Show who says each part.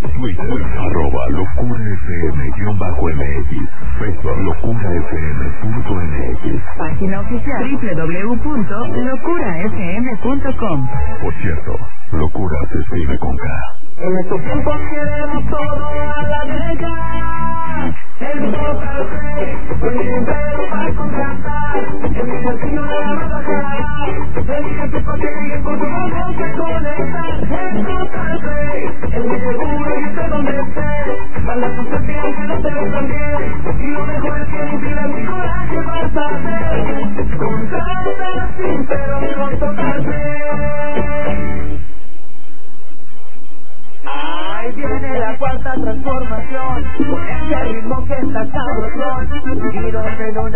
Speaker 1: Twitter, @LocuraFM_MX, Facebook, LocuraFM.mx.
Speaker 2: Página oficial www.locurafm.com.
Speaker 1: Por cierto, Locura se escribe con K.
Speaker 3: En estos tiempos queremos todo a la derecha. El total play, el entero para contratar. El destino de la baja. El tiempo que llegue con tu voz se conecta. El total play, el seguro y usted donde esté. Para tu suerte aunque no te lo también. Y lo mejor es que no pierdas mi coraje vas a hacer. Contrata sin pero con total play. Ahí viene la cuarta transformación, con ese ritmo que está sabrosón, y donde no